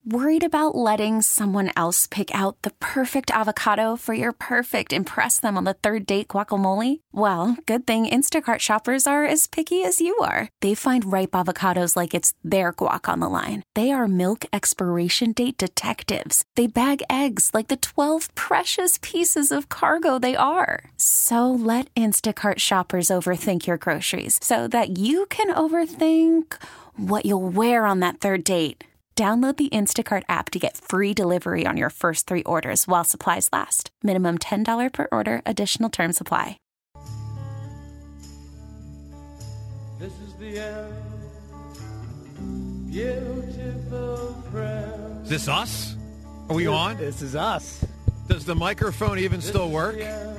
Worried about letting someone else pick out the perfect avocado for your perfect impress them on the third date guacamole? Well, good thing Instacart shoppers are as picky as you are. They find ripe avocados like it's their guac on the line. They are milk expiration date detectives. They bag eggs like the 12 precious pieces of cargo they are. So let Instacart shoppers overthink your groceries so that you can overthink what you'll wear on that third date. Download the Instacart app to get free delivery on your first 3 orders while supplies last. Minimum $10 per order. Additional terms apply. This is the end. Beautiful friend. Is this us? Are we on? This is us. Does the microphone even still work?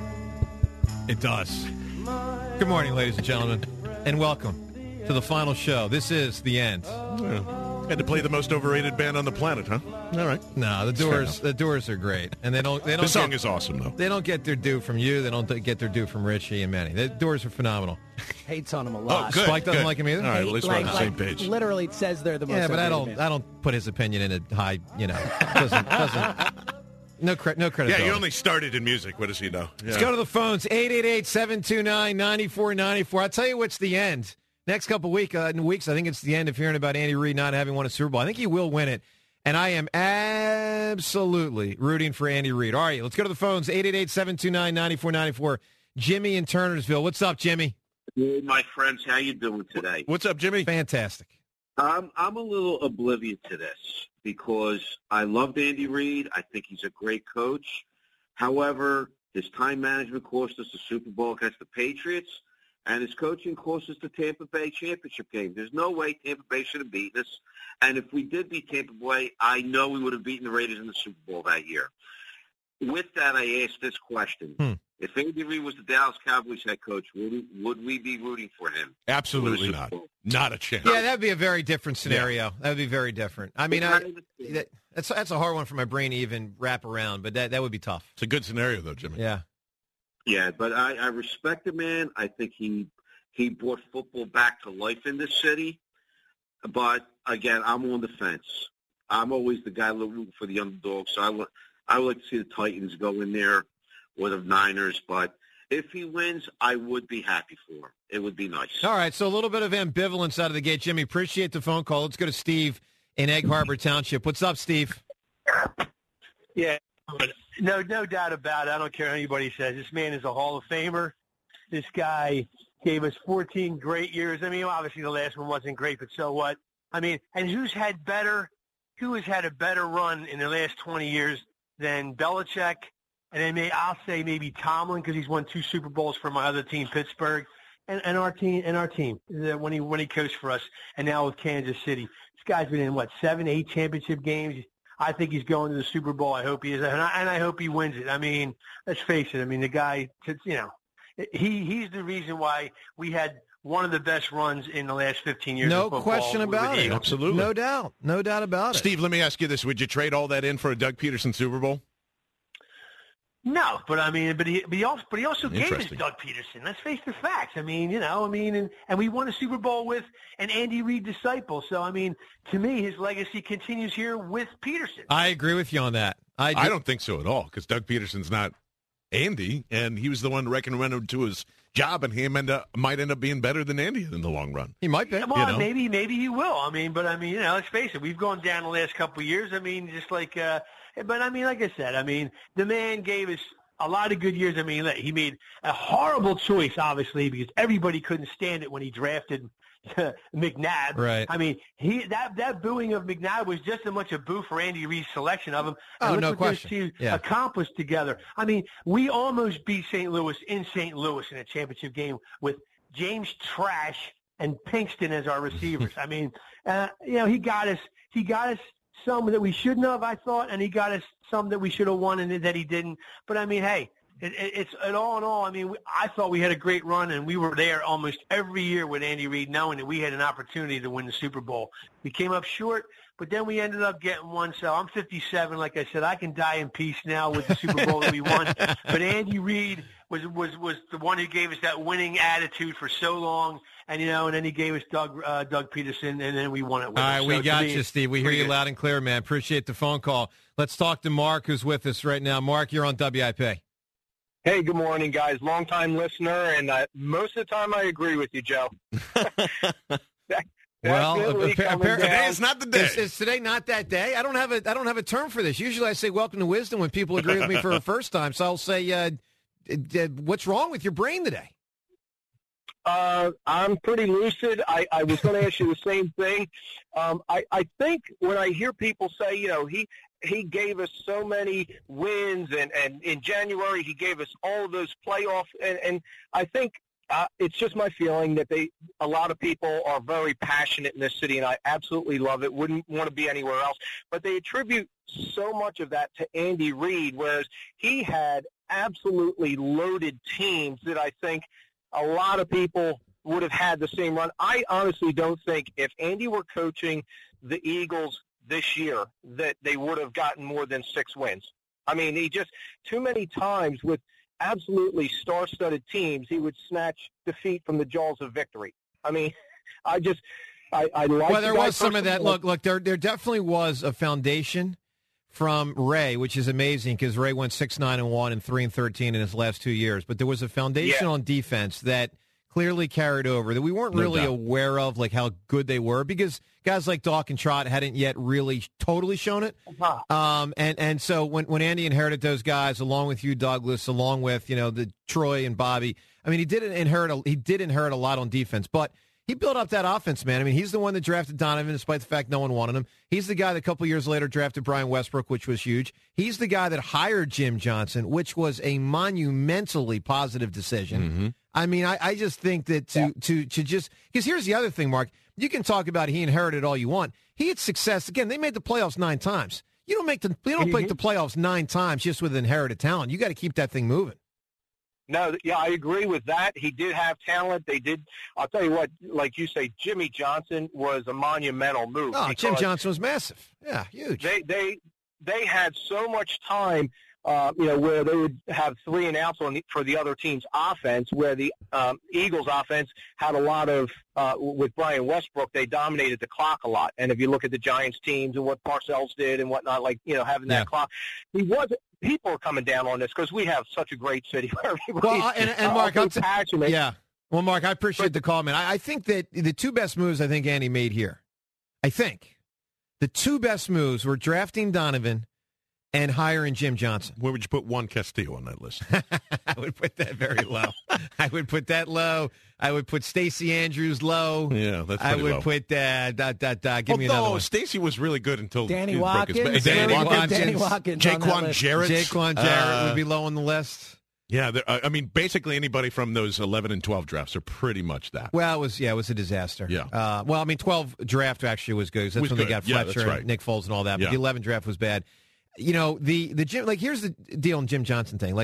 It does. Good morning, ladies and gentlemen, and welcome to the final show. This is the end. Had to play the most overrated band on the planet, huh? All right. No, the Doors are great, and they don't. The song is awesome, though. They don't get their due from you. They don't get their due from Richie and Manny. The Doors are phenomenal. Hates on him a lot. Oh, good. Spike doesn't good. like him either. All right, at least we're on the same page. Literally, it says they're the most. Yeah, but I overrated band. don't put his opinion in a high. Doesn't. No credit. Yeah, you only started in music. What does he know? Let's go to the phones. 888-729-9494. I'll tell you what's the end. Next couple weeks, I think it's the end of hearing about Andy Reid not having won a Super Bowl. I think he will win it, and I am absolutely rooting for Andy Reid. All right, let's go to the phones. 888-729-9494. Jimmy in Turnersville. What's up, Jimmy? Hey, my friends, how you doing today? What's up, Jimmy? Fantastic. I'm a little oblivious to this because I loved Andy Reid. I think he's a great coach. However, his time management cost us the Super Bowl against the Patriots, and his coaching cost us the Tampa Bay championship game. There's no way Tampa Bay should have beaten us. And if we did beat Tampa Bay, I know we would have beaten the Raiders in the Super Bowl that year. With that, I asked this question. If Andy Reid was the Dallas Cowboys head coach, would we be rooting for him? Absolutely not. Not a chance. Yeah, that would be a very different scenario. Yeah. That would be very different. I mean, that's a hard one for my brain to even wrap around, but that would be tough. It's a good scenario, though, Jimmy. Yeah. Yeah, but I respect the man. I think he brought football back to life in this city. But, again, I'm on the fence. I'm always the guy rooting for the underdog, so I would like to see the Titans go in there or the Niners. But if he wins, I would be happy for him. It would be nice. All right, so a little bit of ambivalence out of the gate. Jimmy, appreciate the phone call. Let's go to Steve in Egg Harbor Township. What's up, Steve? Yeah. No doubt about it. I don't care what anybody says. This man is a Hall of Famer. This guy gave us 14 great years. I mean, obviously the last one wasn't great, but so what? I mean, and who has had a better run in the last 20 years than Belichick? And then I'll say maybe Tomlin because he's won 2 Super Bowls for my other team, Pittsburgh, and our team when he coached for us, and now with Kansas City. This guy's been in 7, 8 championship games. I think he's going to the Super Bowl. I hope he is, and I hope he wins it. I mean, let's face it. I mean, the guy, he's the reason why we had one of the best runs in the last 15 years. No of football question about it. Absolutely. No doubt about it. Steve, let me ask you this. Would you trade all that in for a Doug Peterson Super Bowl? No, but I mean, but he also gave us Doug Peterson. Let's face the facts. I mean, and we won a Super Bowl with an Andy Reid disciple. So I mean, to me, his legacy continues here with Peterson. I agree with you on that. I don't think so at all because Doug Peterson's not Andy, and he was the one recommended him to his job, and he might end up being better than Andy in the long run. He might be. Well, maybe he will. I mean, but let's face it. We've gone down the last couple of years. I mean, just like. But, I mean, like I said, I mean, the man gave us a lot of good years. I mean, he made a horrible choice, obviously, because everybody couldn't stand it when he drafted McNabb. Right. I mean, that booing of McNabb was just as much a boo for Andy Reid's selection of him. Oh, and no look question. What those two accomplished together. I mean, we almost beat St. Louis in St. Louis in a championship game with James Trash and Pinkston as our receivers. I mean, he got us some that we shouldn't have, I thought, and he got us some that we should have won and that he didn't. But, I mean, hey, it's all in all, I mean, I thought we had a great run, and we were there almost every year with Andy Reid knowing that we had an opportunity to win the Super Bowl. We came up short, But then we ended up getting one. So I'm 57. Like I said, I can die in peace now with the Super Bowl that we won. But Andy Reid was the one who gave us that winning attitude for so long. And, and then he gave us Doug Peterson, and then we won it with All him. right, So we to got me, you, Steve. We hear you good. loud and clear, man. Appreciate the phone call. Let's talk to Mark, who's with us right now. Mark, you're on WIP. Hey, good morning, guys. Long-time listener, and most of the time I agree with you, Joe. Well, Today is not the day. Is today not that day? I don't have a term for this. Usually I say welcome to wisdom when people agree with me for the first time. So I'll say, what's wrong with your brain today? I'm pretty lucid. I was going to ask you the same thing. I think when I hear people say, he gave us so many wins, and in January he gave us all of those playoffs, and I think it's just my feeling that a lot of people are very passionate in this city, and I absolutely love it. Wouldn't want to be anywhere else, but they attribute so much of that to Andy Reid, whereas he had absolutely loaded teams that I think a lot of people would have had the same run. I honestly don't think if Andy were coaching the Eagles this year that they would have gotten more than 6 wins. I mean, he just too many times with absolutely star-studded teams, he would snatch defeat from the jaws of victory. I mean, I like. Well, there was some of that. Look, there definitely was a foundation from Ray, which is amazing because Ray went 6-9-1 and 3-13 in his last 2 years. But there was a foundation on defense that clearly carried over that we weren't really aware of, like how good they were, because guys like Doc and Trott hadn't yet really totally shown it. And so when Andy inherited those guys, along with you, Douglas, along with the Troy and Bobby, I mean, he did inherit a lot on defense, but he built up that offense, man. I mean, he's the one that drafted Donovan, despite the fact no one wanted him. He's the guy that a couple years later drafted Brian Westbrook, which was huge. He's the guy that hired Jim Johnson, which was a monumentally positive decision. Mm-hmm. I mean, I just think that to just – because here's the other thing, Mark. You can talk about he inherited all you want. He had success. Again, they made the playoffs 9 times. You don't make the playoffs 9 times just with inherited talent. You got to keep that thing moving. No, yeah, I agree with that. He did have talent. They did. I'll tell you what, like you say, Jimmy Johnson was a monumental move. Oh, Jim Johnson was massive. Yeah, huge. They had so much time, where they would have 3 and outs for the other team's offense, where the Eagles' offense had a lot of, with Brian Westbrook, they dominated the clock a lot. And if you look at the Giants teams and what Parcells did and whatnot, having that clock, people are coming down on this because we have such a great city where everybody's Mark, passionate. Yeah. Well, Mark, I appreciate the call, man. I think that the 2 best moves I think Andy made here, the 2 best moves were drafting Donovan and hiring Jim Johnson. Where would you put Juan Castillo on that list? I would put that very low. I would put that low. I would put Stacey Andrews low. Yeah, that's pretty low. I would put give me another one. Stacey was really good until Danny Watkins. Danny Watkins. Jaquan Jarrett. Jaquan Jarrett would be low on the list. Yeah, I mean, basically anybody from those 11 and 12 drafts are pretty much that. Well, it was a disaster. Yeah. 12 draft actually was good. That's when they got Fletcher and Nick Foles and all that. But the 11 draft was bad. The Jim, here's the deal on Jim Johnson thing.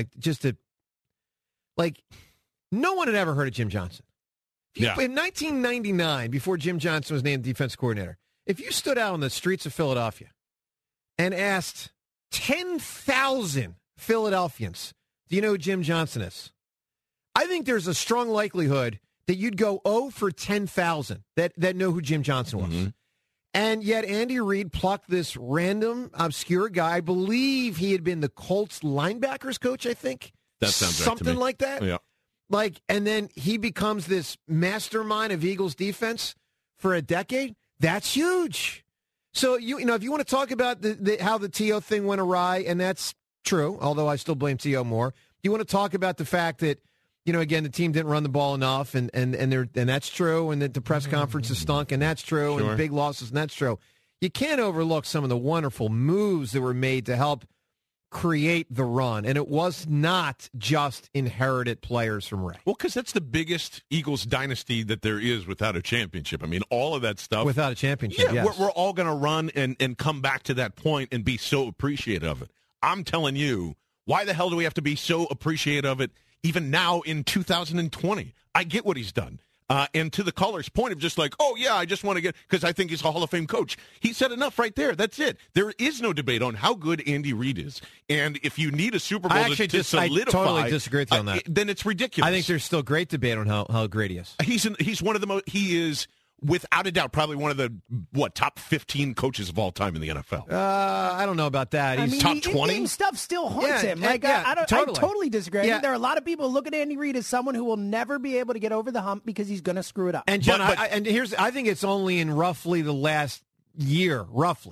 No one had ever heard of Jim Johnson. In 1999, before Jim Johnson was named defense coordinator, if you stood out on the streets of Philadelphia and asked 10,000 Philadelphians, do you know who Jim Johnson is? I think there's a strong likelihood that you'd go 0 for 10,000 that know who Jim Johnson was. Mm-hmm. And yet Andy Reid plucked this random, obscure guy. I believe he had been the Colts linebackers coach, I think. That sounds right to me. Something like that. Yeah. And then he becomes this mastermind of Eagles defense for a decade. That's huge. So, if you want to talk about how the T.O. thing went awry, and that's true, although I still blame T.O. more. You want to talk about the fact that, again, the team didn't run the ball enough, and that's true, and that the press conferences stunk, and that's true, and big losses, and that's true. You can't overlook some of the wonderful moves that were made to help create the run, and it was not just inherited players from Ray. Well, because that's the biggest Eagles dynasty that there is without a championship. I mean, all of that stuff. Without a championship, yes. We're all going to run and come back to that point and be so appreciative of it. I'm telling you, why the hell do we have to be so appreciative of it even now in 2020? I get what he's done. And to the caller's point of just like, oh, yeah, I just want to get – because I think he's a Hall of Fame coach. He said enough right there. That's it. There is no debate on how good Andy Reid is. And if you need a Super Bowl to solidify – I totally disagree with you on that. Then it's ridiculous. I think there's still great debate on how great he is. He's one of the most – he is – without a doubt, probably one of the, top 15 coaches of all time in the NFL. I don't know about that. He's top 20. In-game stuff still haunts him. Totally. I totally disagree. I think there are a lot of people who look at Andy Reid as someone who will never be able to get over the hump because he's going to screw it up. And John, I think it's only in roughly the last year,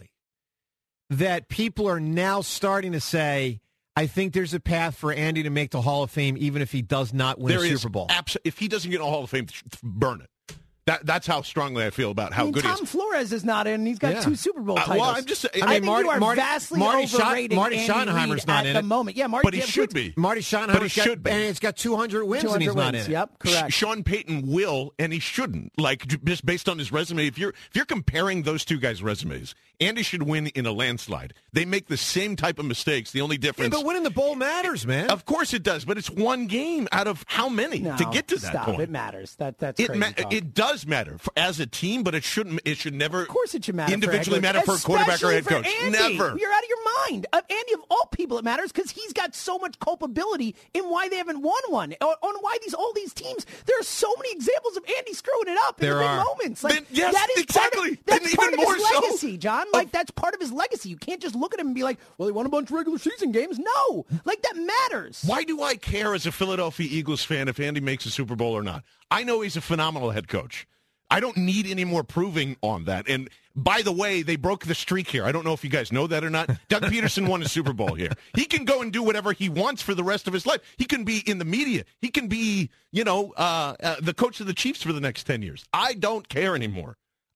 that people are now starting to say, I think there's a path for Andy to make the Hall of Fame even if he does not win a Super Bowl. If he doesn't get a Hall of Fame, burn it. That's how strongly I feel about how good he is. Tom Flores is not in, and he's got 2 Super Bowl titles. Well, I'm just saying. I think you are vastly overrating Marty Andy Schottenheimer's Reid not at in the it. moment. Yeah, But he should be. Marty Schottenheimer's should be. And it's got 200 wins, 200 and he's not in wins. it. Yep, correct. Sean Payton will, and he shouldn't. Like, just based on his resume, if you're comparing those two guys' resumes, Andy should win in a landslide. They make the same type of mistakes. The only difference. Yeah, but winning the bowl matters, man. Of course it does, but it's one game out of how many to get to that point? It matters. That's crazy talk. It does matter as a team, but it should never. Of course, it should matter. Individually matter for a quarterback or head coach. Andy. Never. You're out of your mind. Andy, of all people, it matters because he's got so much culpability in why they haven't won one, or on why all these teams. There are so many examples of Andy screwing it up in the big moments. Like yes, that is exactly. That's part of more his legacy, John. Like that's part of his legacy. You can't just look at him and be like, well, he won a bunch of regular season games. No, like that matters. Why do I care as a Philadelphia Eagles fan if Andy makes a Super Bowl or not? I know he's a phenomenal head coach. I don't need any more proving on that. And by the way, they broke the streak here. I don't know if you guys know that or not. Doug Peterson won a Super Bowl here. He can go and do whatever he wants for the rest of his life. He can be in the media. He can be, the coach of the Chiefs for the next 10 years. I don't care anymore.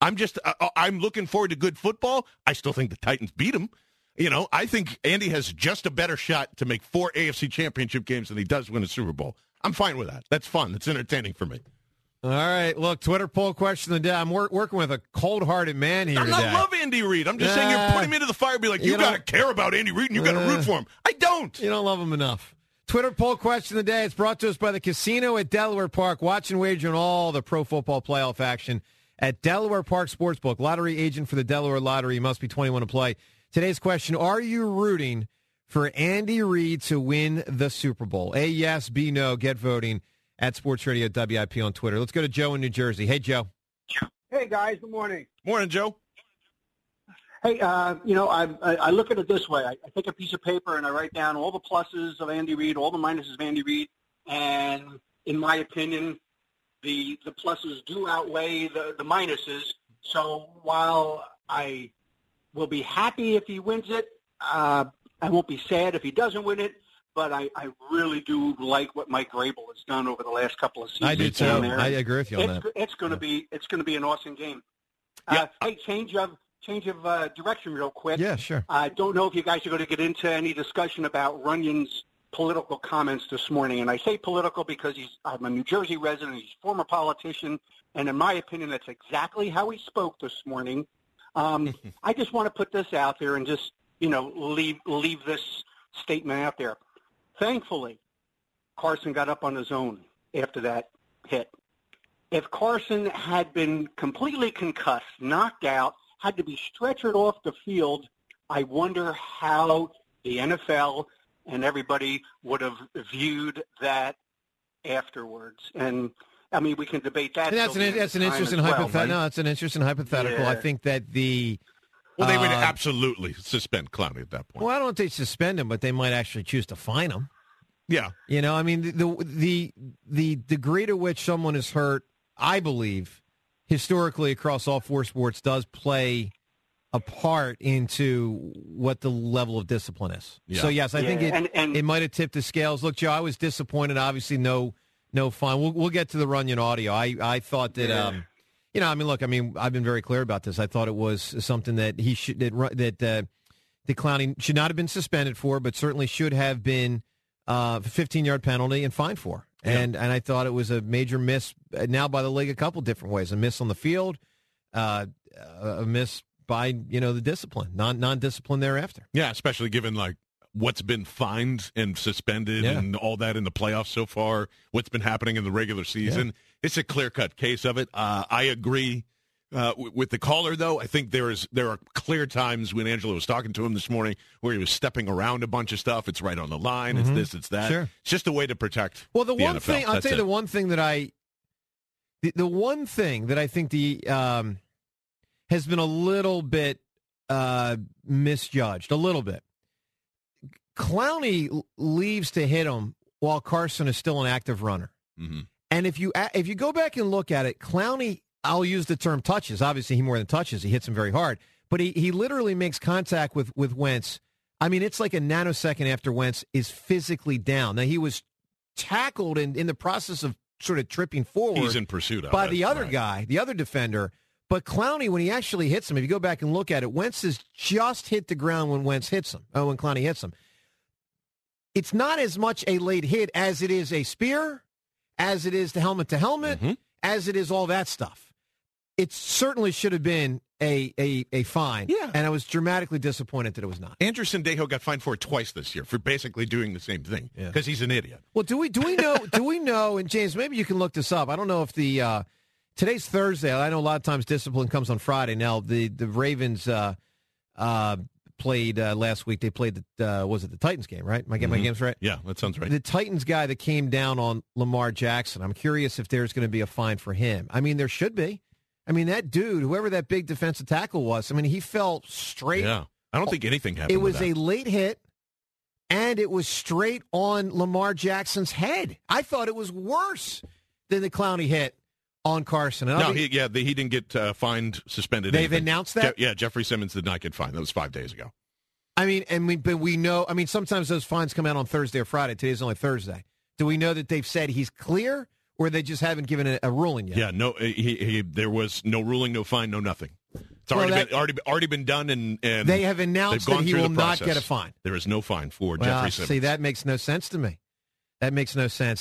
I'm looking forward to good football. I still think the Titans beat him. I think Andy has just a better shot to make 4 AFC championship games than he does win a Super Bowl. I'm fine with that. That's fun. That's entertaining for me. All right. Look, Twitter poll question of the day. I'm working with a cold-hearted man here today. I love Andy Reid. I'm just saying you're putting me to the fire. Be like, you got to care about Andy Reid and you got to root for him. I don't. You don't love him enough. Twitter poll question of the day. It's brought to us by the Casino at Delaware Park. Watch and wager on all the pro football playoff action at Delaware Park Sportsbook. Lottery agent for the Delaware Lottery. You must be 21 to play. Today's question, are you rooting for Andy Reid to win the Super Bowl? A, yes, B, no. Get voting at Sports Radio WIP on Twitter. Let's go to Joe in New Jersey. Hey, Joe. Hey, guys. Good morning. Morning, Joe. Hey, I look at it this way. I take a piece of paper and I write down all the pluses of Andy Reid, all the minuses of Andy Reid, and in my opinion, the pluses do outweigh the minuses. So while I will be happy if he wins it, I won't be sad if he doesn't win it. But I really do like what Mike Vrabel has done over the last couple of seasons. I do too. I agree with you on that. It's going to be an awesome game. Yeah. Hey, change of direction real quick. Yeah, sure. I don't know if you guys are going to get into any discussion about Runyon's political comments this morning. And I say political because I'm a New Jersey resident. He's a former politician. And in my opinion, that's exactly how he spoke this morning. I just want to put this out there and just, leave this statement out there. Thankfully, Carson got up on his own after that hit. If Carson had been completely concussed, knocked out, had to be stretchered off the field, I wonder how the NFL and everybody would have viewed that afterwards. And, I mean, we can debate that. And that's an interesting hypothetical. No, that's an interesting hypothetical. Yeah. I think that the... Well, they would absolutely suspend Clowney at that point. Well, I don't think they suspend him, but they might actually choose to fine him. Yeah. I mean, the degree to which someone is hurt, I believe, historically across all 4 sports does play a part into what the level of discipline is. Yeah. So, yes, I think it might have tipped the scales. Look, Joe, I was disappointed. Obviously, no fine. We'll get to the Runyon audio. I thought that... Yeah. I've been very clear about this. I thought it was something that he should the Clowney should not have been suspended for, but certainly should have been a 15-yard penalty and fined for. Yeah. And I thought it was a major miss now by the league a couple different ways. A miss on the field, a miss by the discipline, non-discipline thereafter. Yeah, especially given what's been fined and suspended and all that in the playoffs so far, what's been happening in the regular season, it's a clear-cut case of it. I agree with the caller, though. I think there are clear times when Angelo was talking to him this morning where he was stepping around a bunch of stuff. It's right on the line. It's this, it's that. Sure. It's just a way to protect the one NFL. thing, I'll tell you the one thing that the one thing that I think has been a little bit misjudged, a little bit. Clowney leaves to hit him while Carson is still an active runner. Mm-hmm. And if you go back and look at it, Clowney, I'll use the term touches. Obviously, he more than touches. He hits him very hard. But he literally makes contact with Wentz. I mean, it's like a nanosecond after Wentz is physically down. Now, he was tackled in the process of sort of tripping forward. He's in pursuit of by it, the other right. guy, the other defender. But Clowney, when he actually hits him, if you go back and look at it, Wentz has just hit the ground when Wentz hits him. Oh, when Clowney hits him. It's not as much a late hit as it is a spear, as it is the helmet to helmet, as it is all that stuff. It certainly should have been a fine. Yeah. And I was dramatically disappointed that it was not. Andrew Sendejo got fined for it twice this year for basically doing the same thing because he's an idiot. Well, do we know, and James, maybe you can look this up. I don't know if today's Thursday. I know a lot of times discipline comes on Friday. Now, the Ravens played last week. They played the Titans game, right? Am I getting my games right? Yeah, that sounds right. The Titans guy that came down on Lamar Jackson. I'm curious if there's going to be a fine for him. I mean, there should be. I mean, that dude, whoever that big defensive tackle was, I mean, he fell straight. Yeah, I don't think anything happened. It was with that. a late hit, and it was straight on Lamar Jackson's head. I thought it was worse than the Clowney hit on Carson. No, he didn't get fined, suspended. They've anything. announced that? Jeffrey Simmons did not get fined. That was 5 days ago. I mean, but we know, I mean, sometimes those fines come out on Thursday or Friday. Today's only Thursday. Do we know that they've said he's clear, or they just haven't given a ruling yet? Yeah, no, there was no ruling, no fine, no nothing. It's already been done, and they have announced that he will not get a fine. There is no fine for Jeffrey Simmons. See, that makes no sense to me. That makes no sense.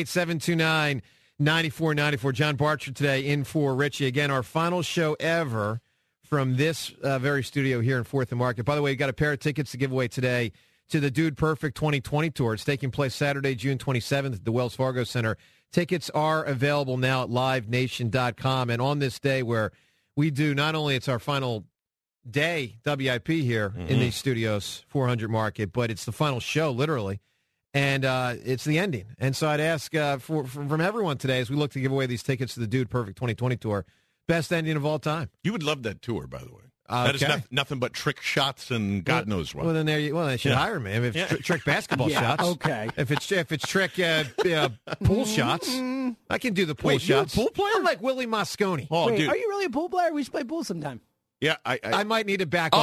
888-729-9494. John Barcher today in for Richie. Again, our final show ever from this very studio here in 4th and Market. By the way, you got a pair of tickets to give away today to the Dude Perfect 2020 Tour. It's taking place Saturday, June 27th at the Wells Fargo Center. Tickets are available now at livenation.com. And on this day where we do, not only it's our final day WIP here in these studios, 400 Market, but it's the final show, literally. And it's the ending. And so I'd ask from everyone today as we look to give away these tickets to the Dude Perfect 2020 Tour, best ending of all time. You would love that tour, by the way. Okay. That is nothing but trick shots and God knows what. Well, then they should hire me. If it's trick basketball shots. Okay. If it's trick pool shots, I can do the pool shots. You're a pool player? I'm like Willie Mosconi. Oh, Wait, dude. are you really a pool player? We should play pool sometime. Yeah, I might need to back off.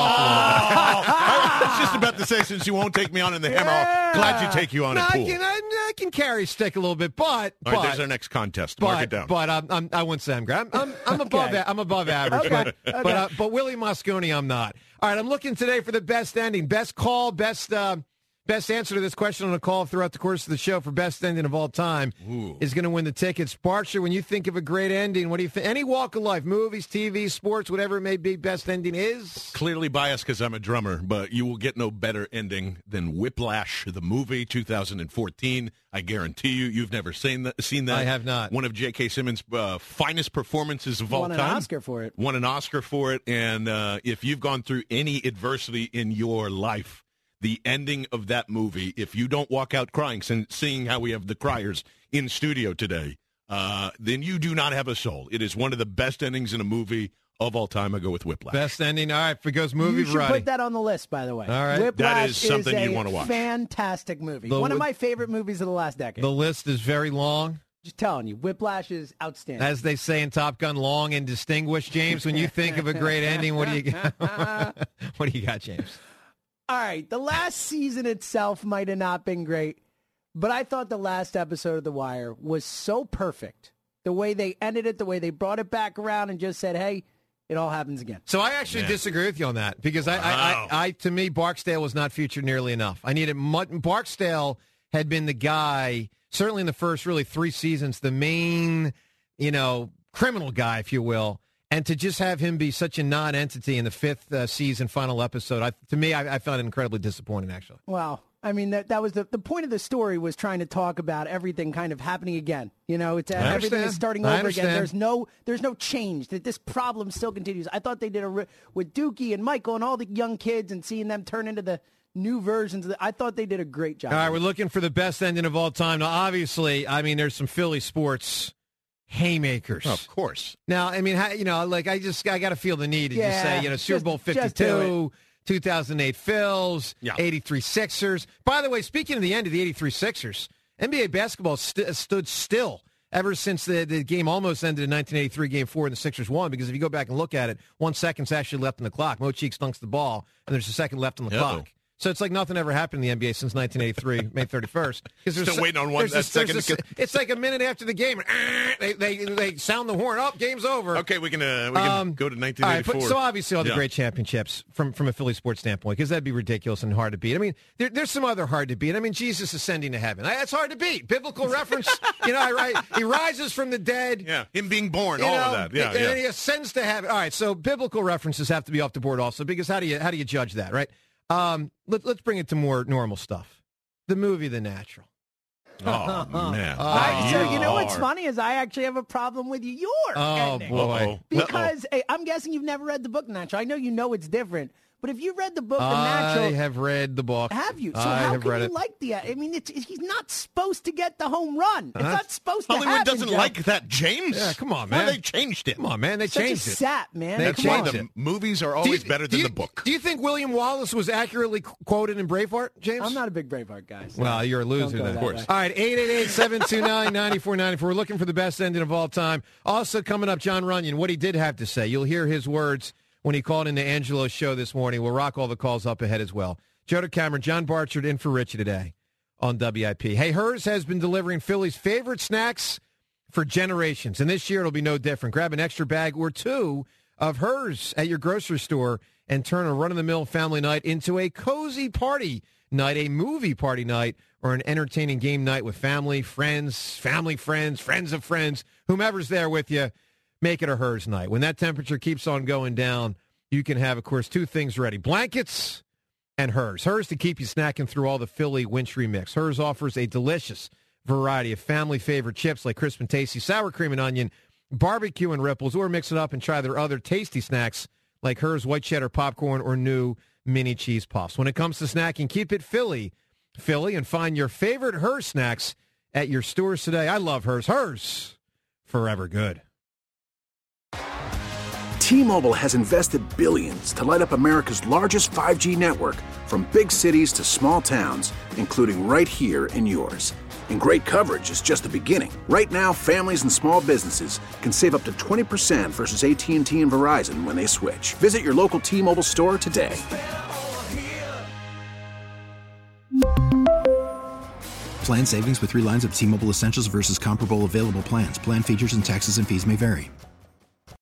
I was just about to say, since you won't take me on in the hammer, I'm glad you take you on in pool. I can carry a stick a little bit, but All right, there's our next contest. Mark it down. But I wouldn't say I'm great. I'm above I'm above average. Okay. But Willie Mosconi, I'm not. All right, I'm looking today for the best ending, best call, best answer to this question on a call throughout the course of the show for best ending of all time is going to win the tickets. Barcher, when you think of a great ending, what do you think? Any walk of life, movies, TV, sports, whatever it may be, best ending is? Clearly biased because I'm a drummer, but you will get no better ending than Whiplash, the movie, 2014. I guarantee you've never seen that. I have not. One of J.K. Simmons' finest performances of all time. Won an Oscar for it. Won an Oscar for it, and if you've gone through any adversity in your life, the ending of that movie, if you don't walk out crying, seeing how we have the criers in studio today, then you do not have a soul. It is one of the best endings in a movie of all time. I go with Whiplash. Best ending. All right, if it goes movie You should variety. put that on the list, by the way. All right. Whiplash That is something you a wanna watch. Fantastic movie. The One of my favorite movies of the last decade. The list is very long. Just telling you, Whiplash is outstanding. As they say in Top Gun, long and distinguished. James, when you think of a great ending, what do you got? What do you got, James? All right, the last season itself might have not been great, but I thought the last episode of The Wire was so perfect. The way they ended it, the way they brought it back around and just said, hey, it all happens again. So I actually disagree with you on that because I to me, Barksdale was not featured nearly enough. I needed Barksdale had been the guy, certainly in the first really 3 seasons, the main, criminal guy, if you will. And to just have him be such a non-entity in the 5th season final episode, I found it incredibly disappointing, actually. Wow. I mean, that was the point of the story was trying to talk about everything kind of happening again. You know, it's everything is starting over again. There's no change. That this problem still continues. I thought they did with Dookie and Michael and all the young kids and seeing them turn into the new versions. I thought they did a great job. All right, we're looking for the best ending of all time. Now, obviously, I mean, there's some Philly sports haymakers. Oh, of course. Now, I mean, I got to feel the need to just say, Super Bowl 52, 2008 Phils, 83 Sixers. By the way, speaking of the end of the 83 Sixers, NBA basketball stood still ever since the game almost ended in 1983, Game 4, and the Sixers won, because if you go back and look at it, 1 second's actually left on the clock. Mo Cheeks dunks the ball, and there's a second left on the clock. So it's like nothing ever happened in the NBA since 1983, May 31st. Still waiting on that second. It's like a minute after the game. They sound the horn. Oh, game's over. Okay, we can go to 1984. Right, so obviously all the great championships from a Philly sports standpoint, because that'd be ridiculous and hard to beat. I mean, there's some other hard to beat. I mean, Jesus ascending to heaven. That's hard to beat. Biblical reference. He rises from the dead. Yeah, him being born, all of that. Yeah, and he ascends to heaven. All right, so biblical references have to be off the board also, because how do you judge that, right? Let's bring it to more normal stuff. The movie The Natural. Oh, man. So you know what's funny is I actually have a problem with your ending. Boy. Because I'm guessing you've never read the book The Natural. I know you know it's different. But if you read the book, The Natural... I have read the book. Have you? So how can you like the... I mean, he's not supposed to get the home run. It's not supposed to happen, Hollywood doesn't like that, James. Yeah, come on, man. Well, they changed it. Come on, man. They changed it. Sap, man. That's why the movies are always better than the book. Do you think William Wallace was accurately quoted in Braveheart, James? I'm not a big Braveheart guy. So well, you're a loser then. Of course. All right, 888-729-9494. We're looking for the best ending of all time. Also coming up, John Runyon, what he did have to say. You'll hear his words when he called into Angelo's show this morning. We'll rock all the calls up ahead as well. Joe DeCamera, John Barchard in for Richie today on WIP. Hey, Hers has been delivering Philly's favorite snacks for generations, and this year it'll be no different. Grab an extra bag or two of Hers at your grocery store and turn a run-of-the-mill family night into a cozy party night, a movie party night, or an entertaining game night with family, friends, friends of friends, whomever's there with you. Make it a Hers night. When that temperature keeps on going down, you can have, of course, two things ready: blankets and Hers. Hers to keep you snacking through all the Philly wintry mix. Hers offers a delicious variety of family favorite chips like crisp and tasty sour cream and onion, barbecue and ripples, or mix it up and try their other tasty snacks like Hers white cheddar popcorn or new mini cheese puffs. When it comes to snacking, keep it Philly, and find your favorite Hers snacks at your stores today. I love Hers. Hers, forever good. T-Mobile has invested billions to light up America's largest 5G network, from big cities to small towns, including right here in yours. And great coverage is just the beginning. Right now, families and small businesses can save up to 20% versus AT&T and Verizon when they switch. Visit your local T-Mobile store today. Plan savings with 3 lines of T-Mobile Essentials versus comparable available plans. Plan features and taxes and fees may vary.